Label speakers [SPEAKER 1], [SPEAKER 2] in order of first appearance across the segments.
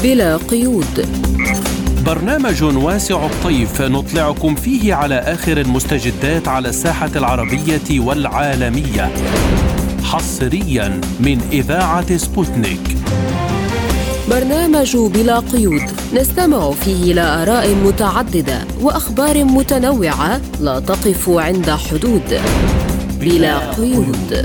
[SPEAKER 1] بلا قيود.
[SPEAKER 2] برنامج واسع الطيف نطلعكم فيه على آخر المستجدات على الساحة العربية والعالمية، حصريا من إذاعة سبوتنيك.
[SPEAKER 1] برنامج بلا قيود نستمع فيه إلى آراء متعددة وأخبار متنوعة لا تقف عند حدود. بلا قيود.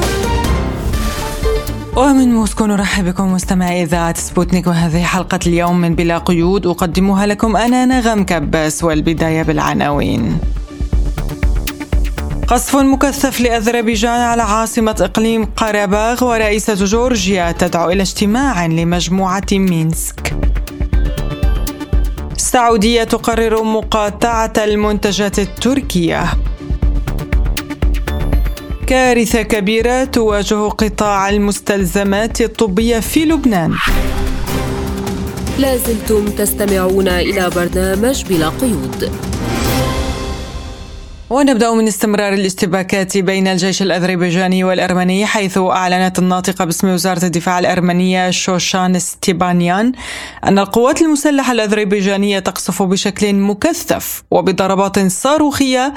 [SPEAKER 3] ومن موسكو نرحب بكم مستمعي إذاعة سبوتنيك، وهذه حلقة اليوم من بلا قيود أقدمها لكم أنا نغم كباس. والبداية بالعناوين. قصف مكثف لأذربيجان على عاصمة إقليم قرباغ، ورئيسة جورجيا تدعو إلى اجتماع لمجموعة مينسك. السعودية تقرر مقاطعة المنتجات التركية. كارثة كبيرة تواجه قطاع المستلزمات الطبية في لبنان.
[SPEAKER 1] لازلتم تستمعون إلى برنامج بلا قيود.
[SPEAKER 3] ونبدأ من استمرار الاشتباكات بين الجيش الأذربيجاني والأرمني، حيث أعلنت الناطقة باسم وزارة الدفاع الأرمنية شوشان ستيبانيان أن القوات المسلحة الأذربيجانية تقصف بشكل مكثف وبضربات صاروخية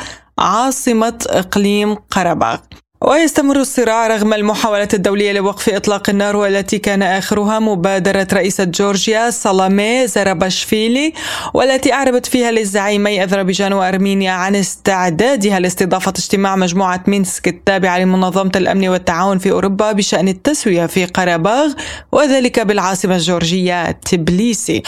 [SPEAKER 3] عاصمة إقليم قرباغ. ويستمر الصراع رغم المحاولات الدولية لوقف إطلاق النار، والتي كان آخرها مبادرة رئيسة جورجيا سالامي زراباشفيلي، والتي أعربت فيها للزعيمي أذربيجان وأرمينيا عن استعدادها لاستضافة اجتماع مجموعة مينسك التابعة لمنظمة الأمن والتعاون في أوروبا بشأن التسوية في قرباغ، وذلك بالعاصمة الجورجية تبليسي.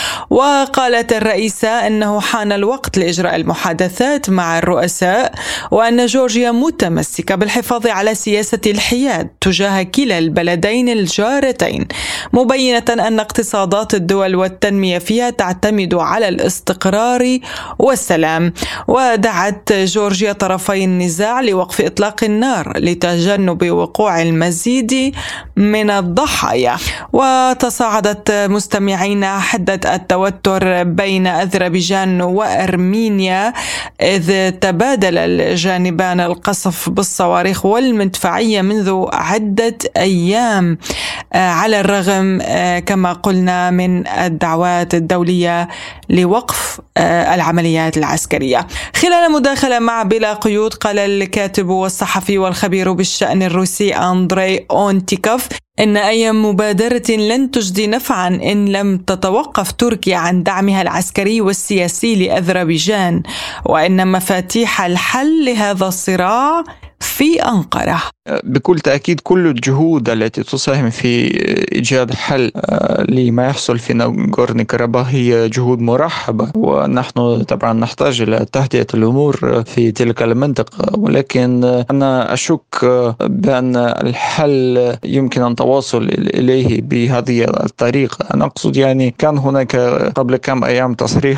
[SPEAKER 3] وقالت الرئيسة أنه حان الوقت لإجراء المحادثات مع الرؤساء، وأن جورجيا متمسكة بالحفاظ على سياسة الحياد تجاه كلا البلدين الجارتين، مبينة أن اقتصادات الدول والتنمية فيها تعتمد على الاستقرار والسلام. ودعت جورجيا طرفي النزاع لوقف إطلاق النار لتجنب وقوع المزيد من الضحايا. وتصاعدت مستمعين حدة التوتر بين أذربيجان وأرمينيا، إذ تبادل الجانبان القصف بالصواريخ والمدفعية منذ عدة أيام، على الرغم كما قلنا من الدعوات الدولية لوقف العمليات العسكرية. خلال مداخلة مع بلا قيود، قال الكاتب والصحفي والخبير بالشأن الروسي أندري أونتيكوف إن أي مبادرة لن تجدي نفعا إن لم تتوقف تركيا عن دعمها العسكري والسياسي لأذربيجان، وإن مفاتيح الحل لهذا الصراع في أنقرة.
[SPEAKER 4] بكل تأكيد كل الجهود التي تساهم في إيجاد حل لما يحصل في ناغورنو كاراباخ هي جهود مرحبة، ونحن طبعا نحتاج إلى تهدئة الأمور في تلك المنطقة، ولكن أنا أشك بأن الحل يمكن أن تواصل إليه بهذه الطريقة. أنا أقصد يعني كان هناك قبل كم أيام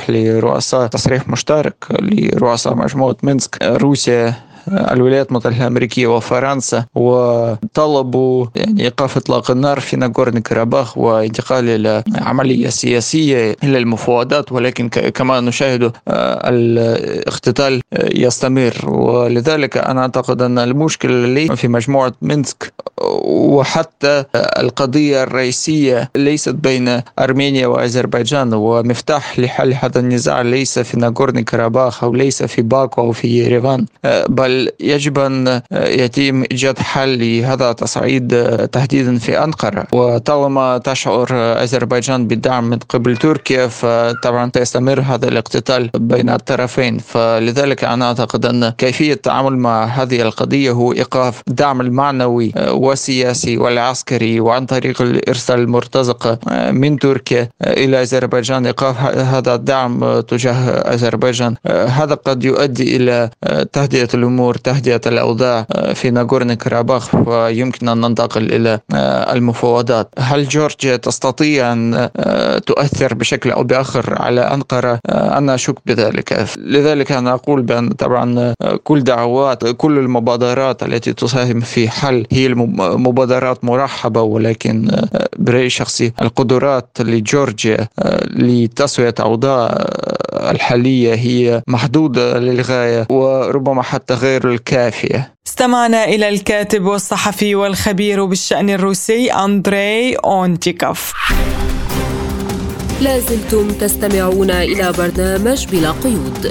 [SPEAKER 4] تصريح مشترك لرؤساء مجموعة مينسك، روسيا، الولايات المتحدة الأمريكية وفرنسا، وطلبوا يعني إيقاف إطلاق النار في ناغورنو كاراباخ وانتقال إلى عملية سياسية إلى المفاوضات، ولكن كما نشاهد الاقتتال يستمر. ولذلك أنا أعتقد أن المشكلة ليس في مجموعة مينسك، وحتى القضية الرئيسية ليست بين أرمينيا وأذربيجان، ومفتاح لحل هذا النزاع ليس في ناغورنو كاراباخ أو ليس في باكو أو في يريفان، بل يجب أن يتم إيجاد حل لهذا التصعيد تحديدا في أنقرة. وطالما تشعر أذربيجان بالدعم من قبل تركيا، فطبعا سيستمر هذا الاقتتال بين الطرفين. فلذلك أنا أعتقد أن كيفية التعامل مع هذه القضية هو إيقاف الدعم المعنوي والسياسي والعسكري، وعن طريق الإرسال المرتزقة من تركيا إلى أذربيجان، إيقاف هذا الدعم تجاه أذربيجان. هذا قد يؤدي إلى تهدئة الأمور، تهدئة الأوضاع في ناغورنو كاراباخ، ويمكن أن ننتقل إلى المفاوضات. هل جورجيا تستطيع أن تؤثر بشكل أو بآخر على أنقرة؟ أنا أشك بذلك. لذلك أنا أقول بأن طبعا كل المبادرات التي تساهم في حل هي مبادرات مرحبة، ولكن برأيي الشخصي القدرات لجورجيا لتسوية أوضاع الحالية هي محدودة للغاية، وربما حتى غير الكافية.
[SPEAKER 3] استمعنا إلى الكاتب والصحفي والخبير بالشأن الروسي أندري أونتيكوف.
[SPEAKER 1] لازلتم تستمعون إلى برنامج بلا قيود.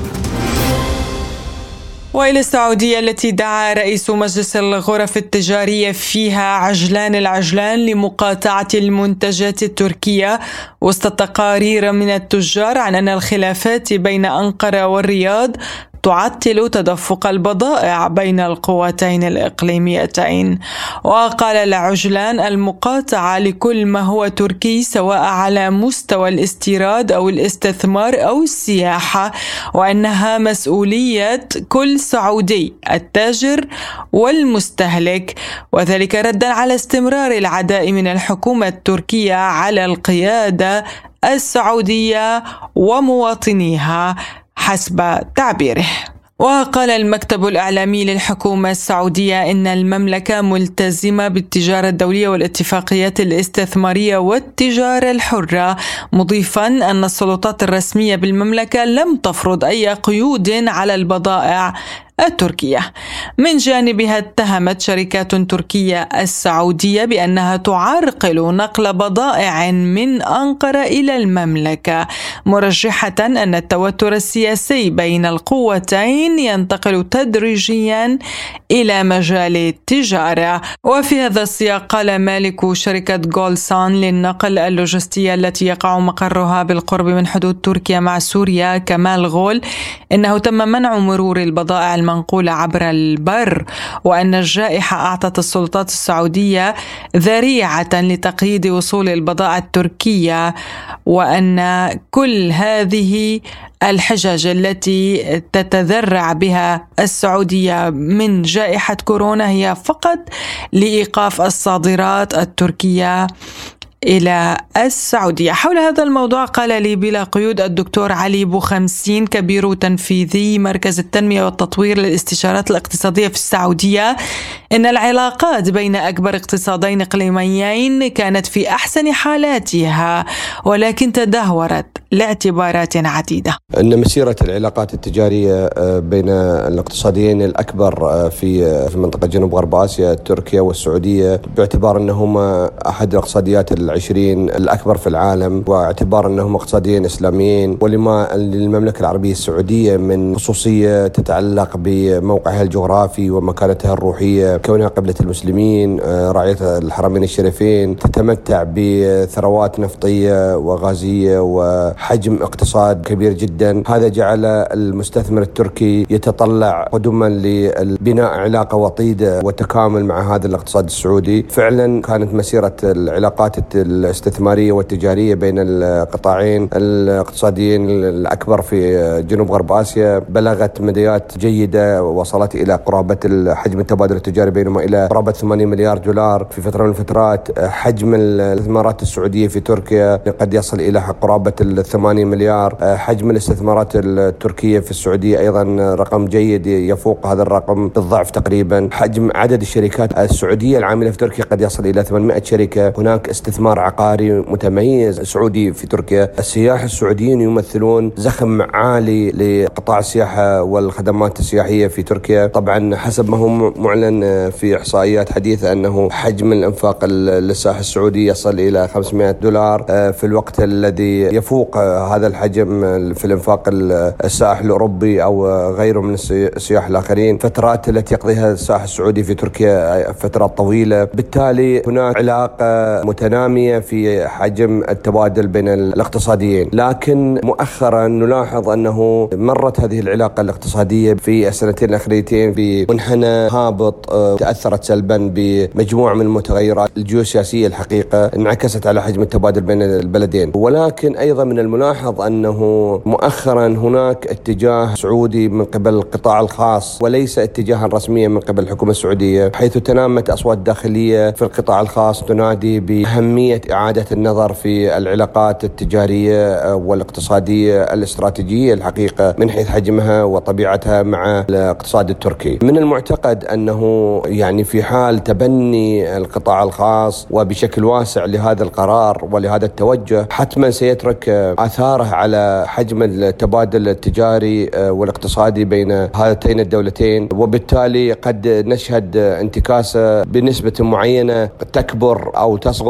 [SPEAKER 3] وإلى السعودية التي دعا رئيس مجلس الغرف التجارية فيها العجلان لمقاطعة المنتجات التركية وسط تقارير من التجار عن أن الخلافات بين أنقرة والرياض تعطل تدفق البضائع بين القوتين الإقليميتين. وقال العجلان المقاطعة لكل ما هو تركي سواء على مستوى الاستيراد أو الاستثمار أو السياحة، وأنها مسؤولية كل سعودي التاجر والمستهلك، وذلك ردا على استمرار العداء من الحكومة التركية على القيادة السعودية ومواطنيها حسب تعبيره. وقال المكتب الإعلامي للحكومة السعودية إن المملكة ملتزمة بالتجارة الدولية والاتفاقيات الاستثمارية والتجارة الحرة، مضيفا أن السلطات الرسمية بالمملكة لم تفرض أي قيود على البضائع التركية. من جانبها اتهمت شركات تركية السعودية بأنها تعرقل نقل بضائع من أنقرة إلى المملكة، مرجحة أن التوتر السياسي بين القوتين ينتقل تدريجيا إلى مجال التجارة. وفي هذا السياق قال مالك شركة غولسان للنقل اللوجستية التي يقع مقرها بالقرب من حدود تركيا مع سوريا كمال غول إنه تم منع مرور البضائع المنقولة عبر البر، وأن الجائحة أعطت السلطات السعودية ذريعة لتقييد وصول البضائع التركية، وأن كل هذه الحجج التي تتذرع بها السعودية من جائحة كورونا هي فقط لإيقاف الصادرات التركية إلى السعودية. حول هذا الموضوع قال لي بلا قيود الدكتور علي بوخمسين كبير تنفيذي مركز التنمية والتطوير للاستشارات الاقتصادية في السعودية إن العلاقات بين أكبر اقتصادين إقليميين كانت في أحسن حالاتها، ولكن تدهورت لاعتبارات عديدة.
[SPEAKER 5] أن مسيرة العلاقات التجارية بين الاقتصاديين الأكبر في منطقة جنوب غرب آسيا تركيا والسعودية، باعتبار أنهما أحد الاقتصاديات العشرين الأكبر في العالم، واعتبار أنهم اقتصاديين إسلاميين، ولما للمملكة العربية السعودية من خصوصية تتعلق بموقعها الجغرافي ومكانتها الروحية، كونها قبلة المسلمين، راعية الحرمين الشريفين، تتمتع بثروات نفطية وغازية وحجم اقتصاد كبير جدا. هذا جعل المستثمر التركي يتطلع قدما لبناء علاقة وطيدة وتكامل مع هذا الاقتصاد السعودي. فعلا كانت مسيرة العلاقات الاستثمارية والتجارية بين القطاعين الاقتصاديين الأكبر في جنوب غرب آسيا بلغت مديات جيدة، وصلت إلى قرابة حجم التبادل التجاري بينهما إلى قرابة 8 مليار دولار في فترة من الفترات. حجم الاستثمارات السعودية في تركيا قد يصل إلى قرابة 8 مليار. حجم الاستثمارات التركية في السعودية أيضا رقم جيد يفوق هذا الرقم بالضعف تقريبا. حجم عدد الشركات السعودية العاملة في تركيا قد يصل إلى 800 شركة. هناك استثمار عقاري متميز سعودي في تركيا. السياح السعوديين يمثلون زخم عالي لقطاع السياحة والخدمات السياحية في تركيا. طبعا حسب ما هو معلن في إحصائيات حديثة أنه حجم الإنفاق للسائح السعودي يصل إلى 500 دولار، في الوقت الذي يفوق هذا الحجم في الإنفاق السائح الأوروبي أو غيره من السياح الآخرين. فترات التي يقضيها السائح السعودي في تركيا فترات طويلة، بالتالي هناك علاقة متنامية في حجم التبادل بين الاقتصاديين. لكن مؤخرا نلاحظ أنه مرت هذه العلاقة الاقتصادية في السنتين الأخيرتين بمنحنى هابط، تأثرت سلبا بمجموعة من المتغيرات الجيوسياسية الحقيقة انعكست على حجم التبادل بين البلدين. ولكن أيضا من الملاحظ أنه مؤخرا هناك اتجاه سعودي من قبل القطاع الخاص وليس اتجاها رسميا من قبل الحكومة السعودية، حيث تنامت أصوات داخلية في القطاع الخاص تنادي بأهمية إعادة النظر في العلاقات التجارية والاقتصادية الاستراتيجية الحقيقة من حيث حجمها وطبيعتها مع الاقتصاد التركي. من المعتقد أنه يعني في حال تبني القطاع الخاص وبشكل واسع لهذا القرار ولهذا التوجه، حتما سيترك آثاره على حجم التبادل التجاري والاقتصادي بين هاتين الدولتين، وبالتالي قد نشهد انتكاسة بنسبة معينة تكبر أو تصغر وفقا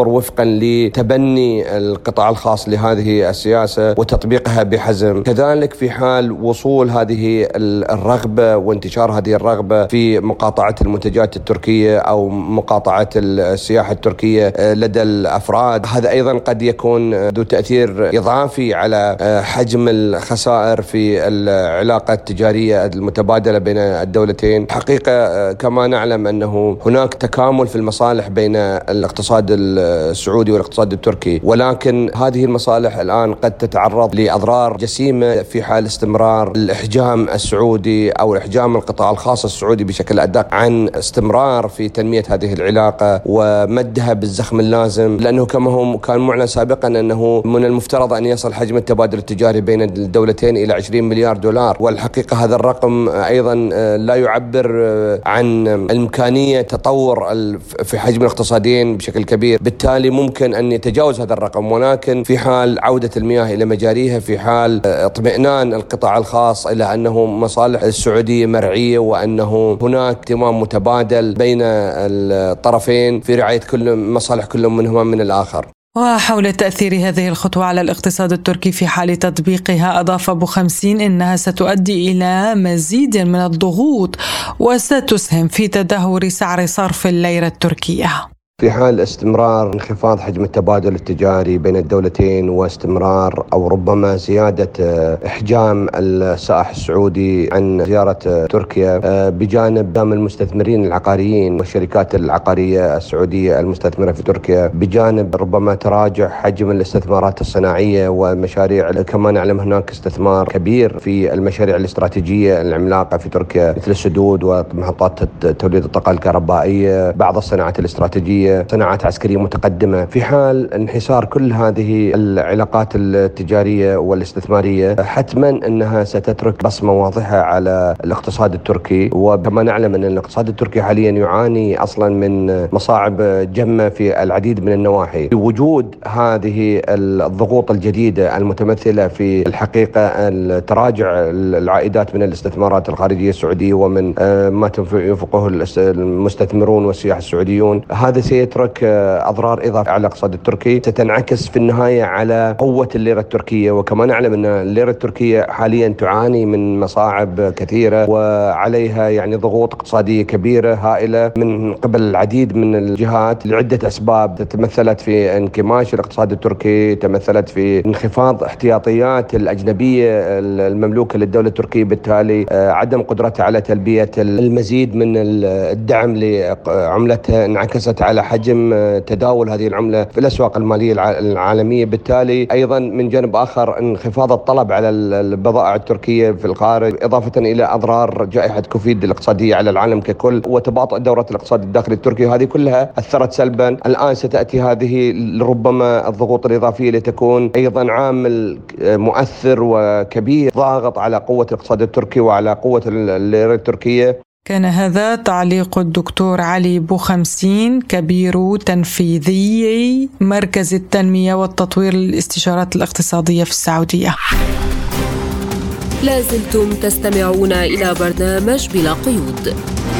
[SPEAKER 5] طريقا لتبني القطاع الخاص لهذه السياسة وتطبيقها بحزم. كذلك في حال وصول هذه الرغبة وانتشار هذه الرغبة في مقاطعة المنتجات التركية أو مقاطعة السياحة التركية لدى الأفراد، هذا أيضا قد يكون ذو تأثير إضافي على حجم الخسائر في العلاقة التجارية المتبادلة بين الدولتين. حقيقة كما نعلم أنه هناك تكامل في المصالح بين الاقتصاد السعودي والاقتصاد التركي، ولكن هذه المصالح الآن قد تتعرض لأضرار جسيمة في حال استمرار الإحجام السعودي أو إحجام القطاع الخاص السعودي بشكل أدق عن استمرار في تنمية هذه العلاقة ومدها بالزخم اللازم، لأنه كما هو كان معلن سابقا أنه من المفترض أن يصل حجم التبادل التجاري بين الدولتين إلى 20 مليار دولار، والحقيقة هذا الرقم أيضا لا يعبر عن إمكانية تطور في حجم الاقتصادين بشكل كبير، بالتالي ممكن أن يتجاوز هذا الرقم، ولكن في حال عودة المياه إلى مجاريها، في حال اطمئنان القطاع الخاص إلى أنه مصالح السعودية مرعية وأنه هناك اهتمام متبادل بين الطرفين في رعاية كل مصالح كل منهما من الآخر.
[SPEAKER 3] وحول تأثير هذه الخطوة على الاقتصاد التركي في حال تطبيقها، أضاف أبو 50 إنها ستؤدي إلى مزيد من الضغوط وستسهم في تدهور سعر صرف الليرة التركية.
[SPEAKER 5] في حال استمرار انخفاض حجم التبادل التجاري بين الدولتين واستمرار أو ربما زيادة إحجام السائح السعودي عن زيارة تركيا، بجانب المستثمرين العقاريين والشركات العقارية السعودية المستثمرة في تركيا، بجانب ربما تراجع حجم الاستثمارات الصناعية والمشاريع. كما نعلم هناك استثمار كبير في المشاريع الاستراتيجية العملاقة في تركيا مثل السدود ومحطات توليد الطاقة الكهربائية، بعض الصناعات الاستراتيجية، صناعات عسكرية متقدمة. في حال انحسار كل هذه العلاقات التجارية والاستثمارية، حتما أنها ستترك بصمة واضحة على الاقتصاد التركي، وكما نعلم أن الاقتصاد التركي حاليا يعاني أصلا من مصاعب جمة في العديد من النواحي. بوجود هذه الضغوط الجديدة المتمثلة في الحقيقة التراجع العائدات من الاستثمارات الخارجية السعودية ومن ما ينفقه المستثمرون والسياح السعوديون، هذا سيترك أضرار إضافية على الاقتصاد التركي ستنعكس في النهاية على قوة الليرة التركية. وكما نعلم أن الليرة التركية حاليا تعاني من مصاعب كثيرة وعليها يعني ضغوط اقتصادية كبيرة هائلة من قبل العديد من الجهات لعدة أسباب، تمثلت في انكماش الاقتصاد التركي، تمثلت في انخفاض احتياطيات الأجنبية المملوكة للدولة التركية، بالتالي عدم قدرتها على تلبية المزيد من الدعم لعملتها انعكست على حجم تداول هذه العملة في الأسواق المالية العالمية، بالتالي أيضا من جانب آخر انخفاض الطلب على البضائع التركية في الخارج، إضافة إلى أضرار جائحة كوفيد الاقتصادية على العالم ككل وتباطؤ دورة الاقتصاد الداخلي التركي، وهذه كلها أثرت سلبا. الآن ستأتي هذه ربما الضغوط الإضافية لتكون أيضا عامل مؤثر وكبير ضاغط على قوة الاقتصاد التركي وعلى قوة الليرة التركية.
[SPEAKER 3] كان هذا تعليق الدكتور علي بو 50 كبير تنفيذي مركز التنمية والتطوير للاستشارات الاقتصادية في السعودية.
[SPEAKER 1] لازلتم تستمعون إلى برنامج بلا قيود.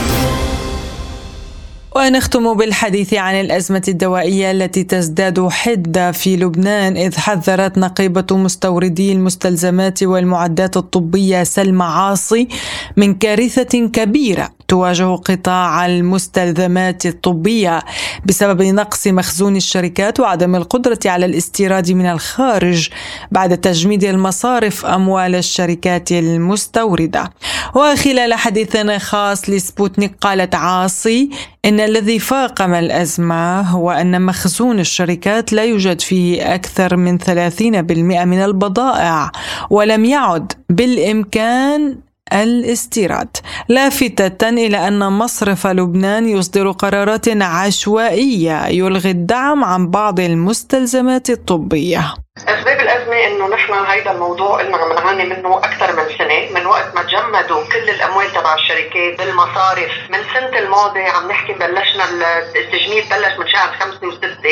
[SPEAKER 3] ونختم بالحديث عن الأزمة الدوائية التي تزداد حدة في لبنان، إذ حذرت نقيبة مستوردي المستلزمات والمعدات الطبية سلمى عاصي من كارثة كبيرة تواجه قطاع المستلزمات الطبية بسبب نقص مخزون الشركات وعدم القدرة على الاستيراد من الخارج بعد تجميد المصارف أموال الشركات المستوردة. وخلال حديث خاص لسبوتنيك قالت عاصي إن الذي فاقم الأزمة هو أن مخزون الشركات لا يوجد فيه أكثر من 30% من البضائع، ولم يعد بالإمكان الاستيراد، لافتة إلى أن مصرف لبنان يصدر قرارات عشوائية يلغي الدعم عن بعض المستلزمات الطبية.
[SPEAKER 6] أسباب الأزمة يعني انه نحن هيدا الموضوع اللي عم نعاني منه اكثر من سنه، من وقت ما تجمدوا كل الاموال تبع الشركات بالمصارف من سنه الماضي. عم نحكي بلشنا التجميد بلش من شهر 5 و6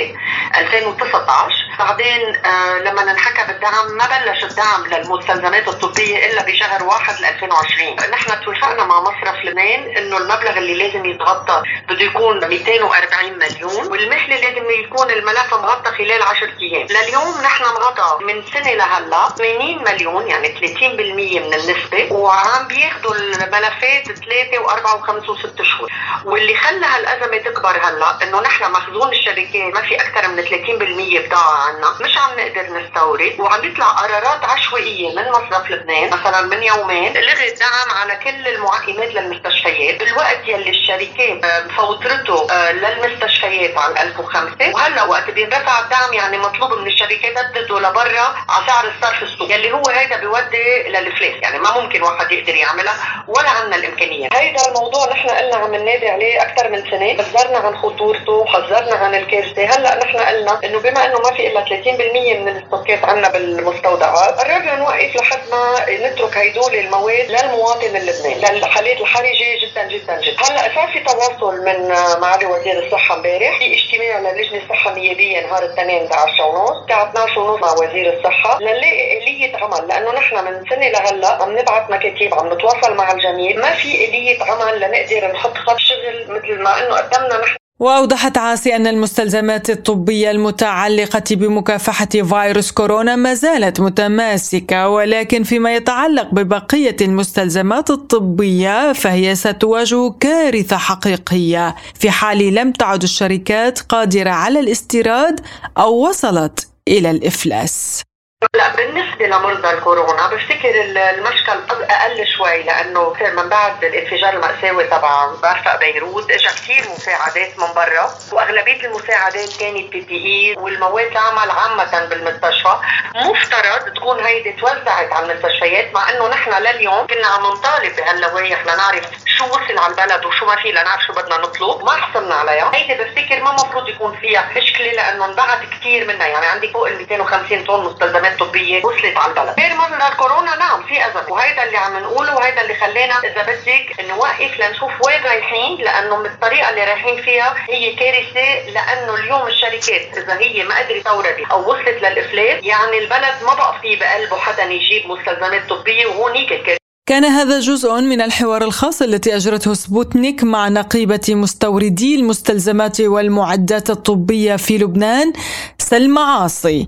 [SPEAKER 6] 2019. بعدين لما انحكى بالدعم ما بلش الدعم للمستلزمات الطبيه الا بشهر 1 2020. نحن اتفقنا مع مصرف لبنان انه المبلغ اللي لازم يتغطى بده يكون 240 مليون، والمحلي لازم يكون الملف مغطى خلال 10 ايام. لليوم نحن مغطى من سنه لهلا 80 مليون، يعني 30% من النسبه، وعم بياخذوا الملفات 3 و4 و5 و6 شهور. واللي خلى هالازمه تكبر هلا انه نحن مخزون الشركات ما في اكثر من 30% بضاعه عنا، مش عم نقدر نستورد، وعم يطلع قرارات عشوائيه من مصرف لبنان. مثلا من يومين لغي الدعم على كل المعقمات للمستشفيات بالوقت يلي الشركات مفوترته للمستشفيات على 1005، وهلا وقت بيرفع الدعم يعني مطلوب من الشركات تبدده لبرا على سعر الصرف السوق، يلي هو هيدا بيودي للافلاس. يعني ما ممكن واحد يقدر يعملها ولا عنا الامكانيه. هيدا الموضوع نحن قلنا عم ننادي عليه اكثر من سنه، حذرنا عن خطورته وحذرنا عن الكارثه. هلا نحن قلنا انه بما انه ما في الا 30% من الستوكات عنا بالمستودعات، قررنا نوقف لحد ما نترك هيدول المواد للمواطن اللبناني للحالات الحرجه جدا جدا جدا. هلا صار في تواصل من معالي وزير الصحه امبارح، في اجتماع للجنه الصحه النيابيه نهار الاثنين 10:30 الساعه 12:30 مع وزير الصحه لنلاقي آلية عمل، لانه نحن من سنه لهلا عم نبعث مكاتيب، عم نتواصل مع الجميع، ما في آلية عمل لنقدر نحط خط شغل مثل ما انه قدمنا نحن.
[SPEAKER 3] وأوضحت عاصي أن المستلزمات الطبية المتعلقة بمكافحة فيروس كورونا ما زالت متماسكة، ولكن فيما يتعلق ببقية المستلزمات الطبية فهي ستواجه كارثة حقيقية في حال لم تعد الشركات قادرة على الاستيراد أو وصلت إلى الإفلاس.
[SPEAKER 6] لا، بالنسبة لمرضى الكورونا بفتكر المشكل أقل شوي، لأنه من بعد الانفجار المأساوي تبع مرفق بيروت اجى كثير مساعدات من برا، وأغلبية المساعدات كانت PPE والمواد العمل عامة بالمستشفى. مفترض تكون هيدي توزعت على المستشفيات، مع أنه نحن لليوم كنا عم نطالب بهاللوائح لنعرف شو وصل على البلد وشو ما في، لنعرف شو بدنا نطلب. ما حصلنا عليها. هيدي بفتكر ما مفروض يكون فيها مشكلة، لأنه انبعت كثير منها. يعني عندك فوق 250 طن مستلزمات طبية وصلت على البلد. غير مرضى الكورونا نعم في أزمة، وهيدا اللي عم نقوله، وهيدا اللي خلينا إذا بدك نوقف لنشوف وين رايحين، لأنه من الطريقة اللي رايحين فيها هي كارثة. لأنه اليوم الشركات إذا هي ما قدرت تورد أو وصلت للإفلاس، يعني البلد ما بقى فيه بقلبه حدا يجيب مستلزمات طبية، وهونيك الكارثة.
[SPEAKER 3] كان هذا جزء من الحوار الخاص التي أجرته سبوتنيك مع نقيبة مستوردي المستلزمات والمعدات الطبية في لبنان سلمى عاصي،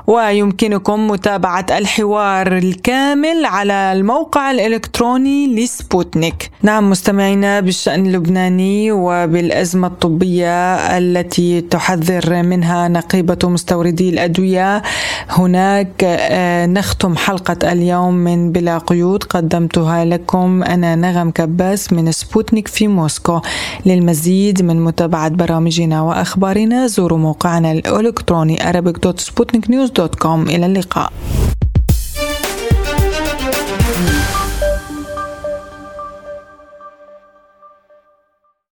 [SPEAKER 3] ويمكنكم متابعة الحوار الكامل على الموقع الإلكتروني لسبوتنيك. نعم مستمعينا، بالشأن اللبناني وبالأزمة الطبية التي تحذر منها نقيبة مستوردي الأدوية، هناك نختم حلقة اليوم من بلا قيود قدمتها لكم أنا نغم كباس من سبوتنيك في موسكو. للمزيد من متابعة برامجنا وأخبارنا زوروا موقعنا الإلكتروني arabic.sputniknews.com. إلى اللقاء.